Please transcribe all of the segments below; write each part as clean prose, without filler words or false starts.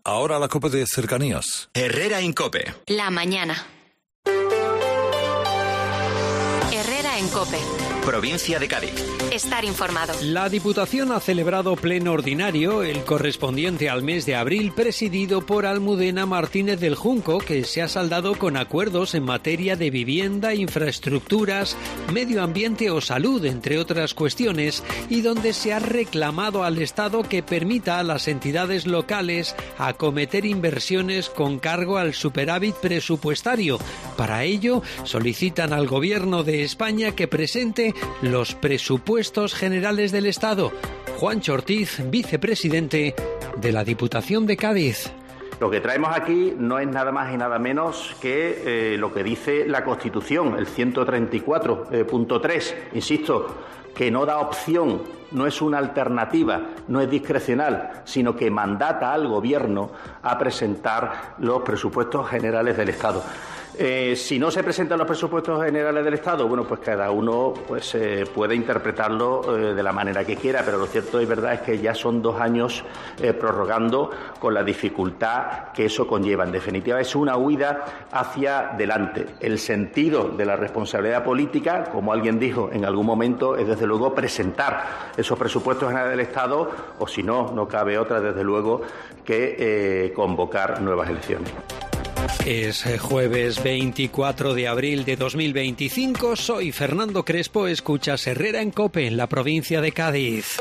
Ahora la COPE de cercanías. Herrera en COPE. La mañana. Herrera en COPE. Provincia de Cádiz. Estar informado. La Diputación ha celebrado pleno ordinario, el correspondiente al mes de abril, presidido por Almudena Martínez del Junco, que se ha saldado con acuerdos en materia de vivienda, infraestructuras, medio ambiente o salud, entre otras cuestiones, y donde se ha reclamado al Estado que permita a las entidades locales acometer inversiones con cargo al superávit presupuestario. Para ello, solicitan al Gobierno de España que presente los presupuestos generales del Estado. Juancho Ortiz, vicepresidente de la Diputación de Cádiz. Lo que traemos aquí no es nada más y nada menos que lo que dice la Constitución, el 134.3. Insisto, que no da opción, no es una alternativa, no es discrecional, sino que mandata al Gobierno a presentar los presupuestos generales del Estado. Si no se presentan los presupuestos generales del Estado, bueno, pues cada uno puede interpretarlo de la manera que quiera, pero lo cierto y verdad es que ya son 2 años prorrogando con la dificultad que eso conlleva. En definitiva, es una huida hacia adelante. El sentido de la responsabilidad política, como alguien dijo en algún momento, es desde luego presentar esos presupuestos generales del Estado, o si no, no cabe otra, desde luego, que convocar nuevas elecciones. Es jueves 24 de abril de 2025. Soy Fernando Crespo. Escuchas Herrera en COPE, en la provincia de Cádiz.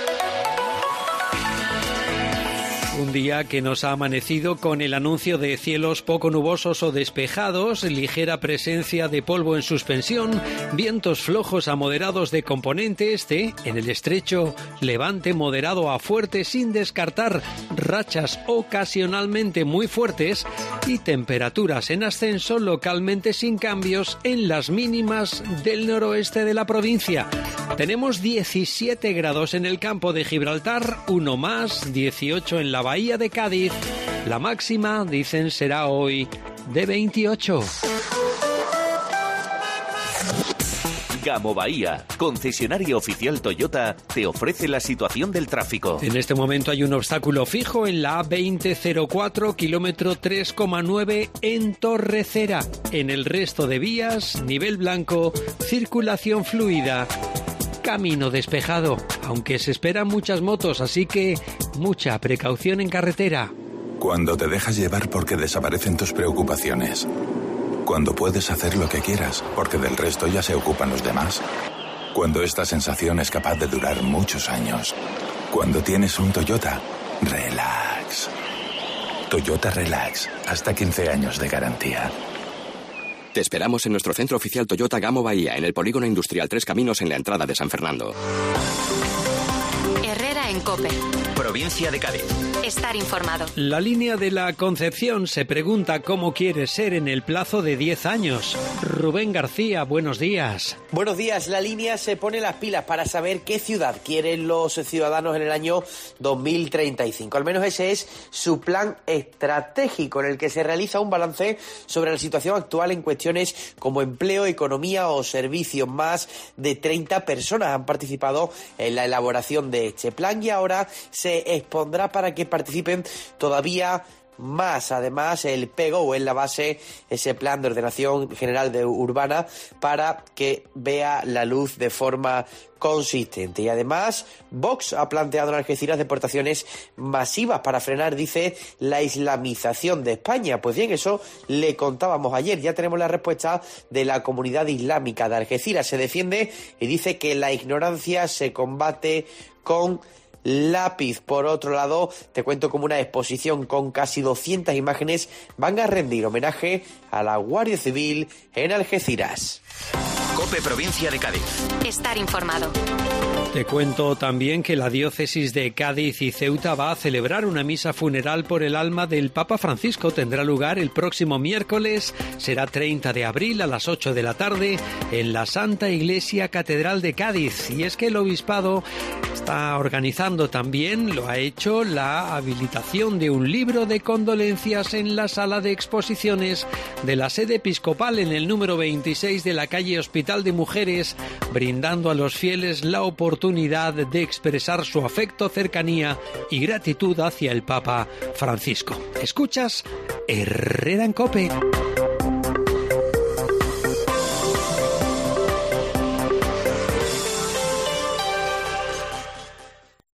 Un día que nos ha amanecido con el anuncio de cielos poco nubosos o despejados, ligera presencia de polvo en suspensión, vientos flojos a moderados de componente este, en el estrecho levante moderado a fuerte, sin descartar rachas ocasionalmente muy fuertes, y temperaturas en ascenso localmente sin cambios en las mínimas del noroeste de la provincia. Tenemos 17 grados en el campo de Gibraltar, uno más, 18 en la bahía de Cádiz. La máxima, dicen, será hoy de 28. Gamo Bahía, concesionario oficial Toyota, te ofrece la situación del tráfico. En este momento hay un obstáculo fijo en la A2004, kilómetro 3,9 en Torrecera. En el resto de vías, nivel blanco, circulación fluida. Camino despejado, aunque se esperan muchas motos, así que mucha precaución en carretera. Cuando te dejas llevar porque desaparecen tus preocupaciones. Cuando puedes hacer lo que quieras, porque del resto ya se ocupan los demás. Cuando esta sensación es capaz de durar muchos años. Cuando tienes un Toyota, relax. Toyota Relax, hasta 15 años de garantía. Te esperamos en nuestro centro oficial Toyota Gamo Bahía, en el Polígono Industrial Tres Caminos, en la entrada de San Fernando. Herrera en COPE. Provincia de Cádiz. Estar informado. La línea de la Concepción se pregunta cómo quiere ser en el plazo de 10 años. Rubén García, buenos días. Buenos días. La línea se pone las pilas para saber qué ciudad quieren los ciudadanos en el año 2035. Al menos ese es su plan estratégico, en el que se realiza un balance sobre la situación actual en cuestiones como empleo, economía o servicios. Más de 30 personas han participado en la elaboración de este plan y ahora se expondrá para que participen todavía más. Además, el PEGO es la base, ese plan de ordenación general urbana, para que vea la luz de forma consistente. Y además, Vox ha planteado en Algeciras deportaciones masivas para frenar, dice, la islamización de España. Pues bien, eso le contábamos ayer. Ya tenemos la respuesta de la comunidad islámica de Algeciras. Se defiende y dice que la ignorancia se combate con lápiz. Por otro lado, te cuento como una exposición con casi 200 imágenes van a rendir homenaje a la Guardia Civil en Algeciras. COPE Provincia de Cádiz. Estar informado. Te cuento también que la diócesis de Cádiz y Ceuta va a celebrar una misa funeral por el alma del Papa Francisco. Tendrá lugar el próximo miércoles, será 30 de abril a las 8 de la tarde en la Santa Iglesia Catedral de Cádiz. Y es que el obispado está organizando también, lo ha hecho, la habilitación de un libro de condolencias en la sala de exposiciones de la sede episcopal en el número 26 de la calle Hospital de Mujeres, brindando a los fieles la oportunidad oportunidad de expresar su afecto, cercanía y gratitud hacia el Papa Francisco. ¿Escuchas? Herrera en COPE.